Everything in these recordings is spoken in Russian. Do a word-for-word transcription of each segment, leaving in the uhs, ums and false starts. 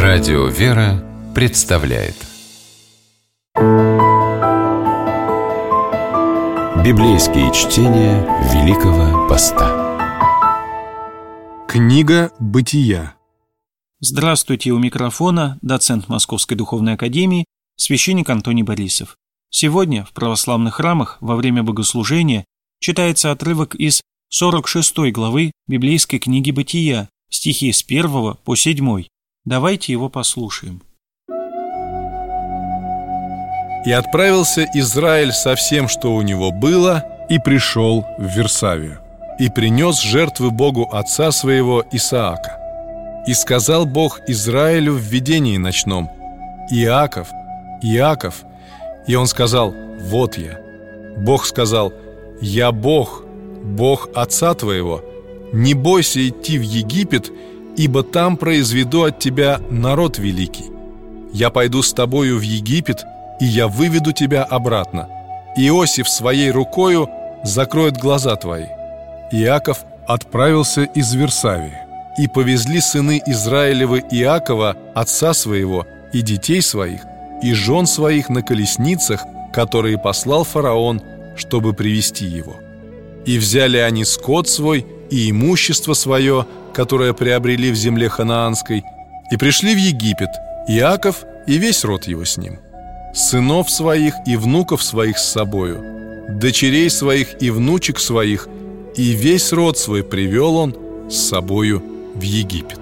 Радио «Вера» представляет Библейские чтения Великого Поста. Книга Бытия. Здравствуйте, у микрофона доцент Московской духовной академии, священник Антоний Борисов. Сегодня в православных храмах во время богослужения читается отрывок из сорок шестой главы библейской книги Бытия, стихи с первого по седьмой. Давайте его послушаем. «И отправился Израиль со всем, что у него было, и пришел в Вирсавию, и принес жертвы Богу отца своего Исаака. И сказал Бог Израилю в видении ночном: Иаков, Иаков. И он сказал: вот я. Бог сказал: я Бог, Бог отца твоего. Не бойся идти в Египет, ибо там произведу от тебя народ великий. Я пойду с тобою в Египет, и я выведу тебя обратно. Иосиф своей рукою закроет глаза твои». Иаков отправился из Вирсавии, и повезли сыны Израилевы Иакова, отца своего, и детей своих, и жен своих на колесницах, которые послал фараон, чтобы привести его. И взяли они скот свой и имущество свое, которое приобрели в земле ханаанской, и пришли в Египет, Иаков и весь род его с ним. Сынов своих и внуков своих с собою, дочерей своих и внучек своих, и весь род свой привел он с собою в Египет.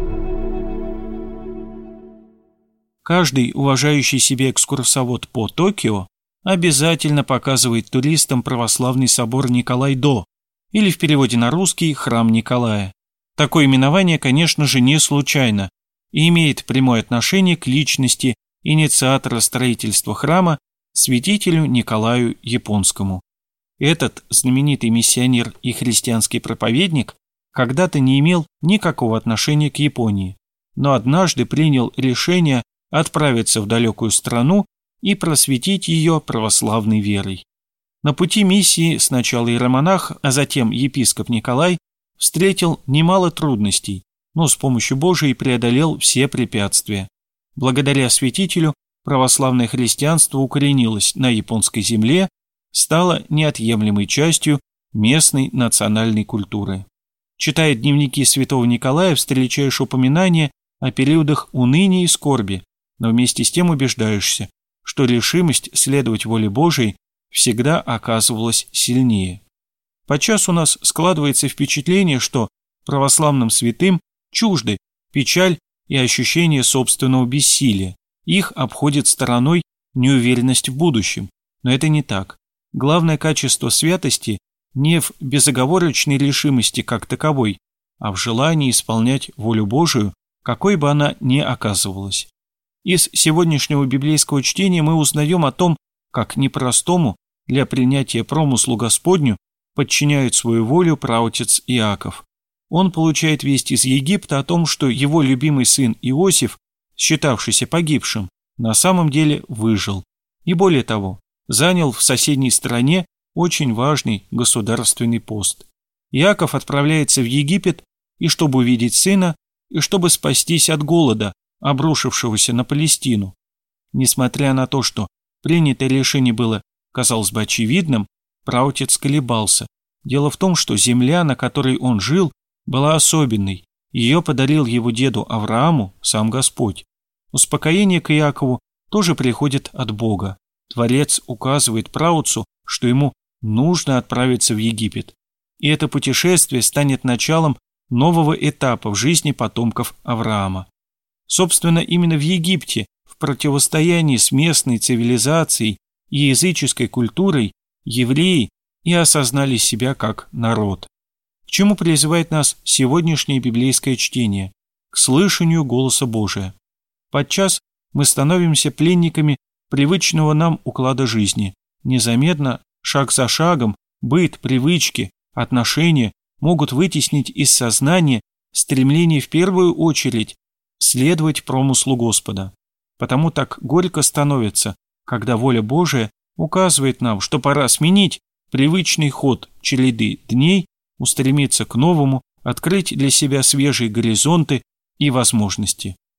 Каждый уважающий себя экскурсовод по Токио обязательно показывает туристам православный собор Николай-до, или в переводе на русский «Храм Николая». Такое именование, конечно же, не случайно и имеет прямое отношение к личности инициатора строительства храма, святителю Николаю Японскому. Этот знаменитый миссионер и христианский проповедник когда-то не имел никакого отношения к Японии, но однажды принял решение отправиться в далекую страну и просветить ее православной верой. На пути миссии сначала иеромонах, а затем епископ Николай встретил немало трудностей, но с помощью Божией преодолел все препятствия. Благодаря святителю православное христианство укоренилось на японской земле, стало неотъемлемой частью местной национальной культуры. Читая дневники святого Николая, встречаешь упоминания о периодах уныния и скорби, но вместе с тем убеждаешься, что решимость следовать воле Божией всегда оказывалась сильнее. Подчас у нас складывается впечатление, что православным святым чужды печаль и ощущение собственного бессилия, их обходит стороной неуверенность в будущем, но это не так. Главное качество святости не в безоговорочной решимости как таковой, а в желании исполнять волю Божию, какой бы она ни оказывалась. Из сегодняшнего библейского чтения мы узнаем о том, как непростому для принятия промыслу Господню подчиняет свою волю праотец Иаков. Он получает весть из Египта о том, что его любимый сын Иосиф, считавшийся погибшим, на самом деле выжил. И более того, занял в соседней стране очень важный государственный пост. Иаков отправляется в Египет и чтобы увидеть сына, и чтобы спастись от голода, обрушившегося на Палестину. Несмотря на то, что принятое решение было, казалось бы, очевидным, праотец колебался. Дело в том, что земля, на которой он жил, была особенной. Ее подарил его деду Аврааму сам Господь. Успокоение к Иакову тоже приходит от Бога. Творец указывает праотцу, что ему нужно отправиться в Египет. И это путешествие станет началом нового этапа в жизни потомков Авраама. Собственно, именно в Египте, в противостоянии с местной цивилизацией и языческой культурой, евреи и осознали себя как народ. К чему призывает нас сегодняшнее библейское чтение? К слышанию голоса Божия. Подчас мы становимся пленниками привычного нам уклада жизни. Незаметно, шаг за шагом, быт, привычки, отношения могут вытеснить из сознания стремление в первую очередь следовать промыслу Господа. Потому так горько становится, когда воля Божия указывает нам, что пора сменить привычный ход череды дней, устремиться к новому, открыть для себя свежие горизонты и возможности.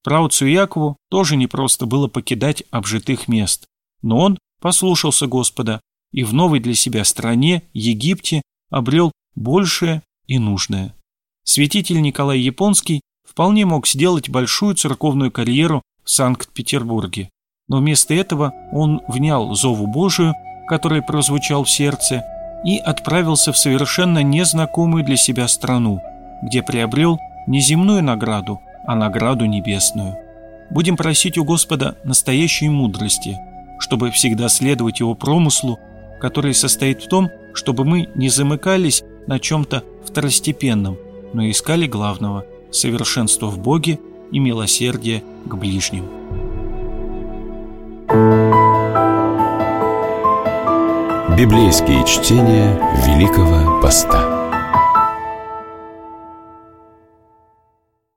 Праотцу Якову тоже непросто было покидать обжитых мест, но он послушался Господа и в новой для себя стране, Египте, обрел большее и нужное. Святитель Николай Японский вполне мог сделать большую церковную карьеру в Санкт-Петербурге, но вместо этого он внял зову Божию, который прозвучал в сердце, и отправился в совершенно незнакомую для себя страну, где приобрел не земную награду, а награду небесную. Будем просить у Господа настоящей мудрости, чтобы всегда следовать Его промыслу, который состоит в том, чтобы мы не замыкались на чем-то второстепенном, но искали главного – совершенства в Боге и милосердия к ближним. Библейские чтения Великого Поста.